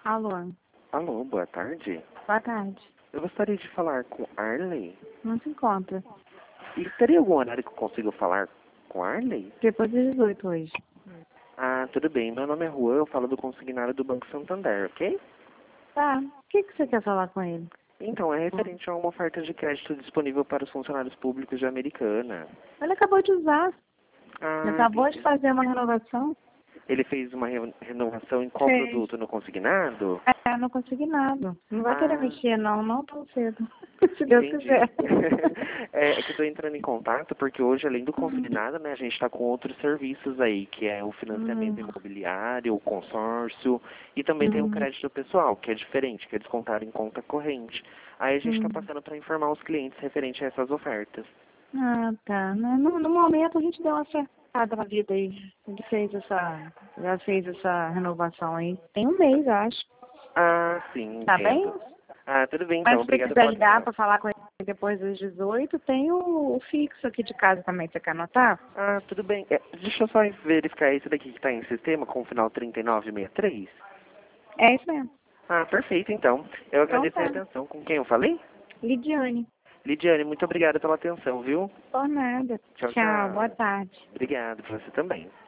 Alô, Alô, boa tarde. boa tarde. Eu gostaria de falar com Arley. Não se encontra. E teria algum horário que eu consiga falar com Arley? Depois das 18 hoje. Ah, tudo bem. Meu nome é Juan, eu falo do consignário do Banco Santander, ok? Tá. O que você quer falar com ele? Então, é referente a uma oferta de crédito disponível para os funcionários públicos de Americana. Ele acabou de usar. Ele Ah, acabou de entendi. fazer uma renovação. Ele fez uma renovação em qual Fez. produto? No consignado? Não consegui nada. Não vai querer Ah, mexer, não tão cedo. Se Deus entendi. quiser. É que eu estou entrando em contato porque hoje, além do Uhum. consignado, né, a gente está com outros serviços aí, que é o financiamento Uhum. imobiliário, o consórcio, e também tem o Uhum. crédito pessoal, que é diferente, que é descontado em conta corrente. Aí a gente está Uhum. passando para informar os clientes referente a essas ofertas. Ah, tá. No momento a gente deu uma acertada na vida aí. Ele já fez essa renovação aí. Tem um mês, acho. Ah, sim, Tá bem? entendo. Ah, tudo bem Mas então, se você obrigado quiser pela ligar atenção. para falar com ele depois das 18, tem o fixo aqui de casa também. Você quer anotar? Ah, tudo bem. Deixa eu só verificar esse daqui que está em sistema com o final 3963. É isso mesmo. Ah, perfeito então. Eu Então agradeço a tá. atenção. Com quem eu falei? Lidiane. Lidiane, muito obrigado pela atenção, viu? Por nada. Tchau, Tchau. Boa tchau. tarde. Obrigado, pra você também.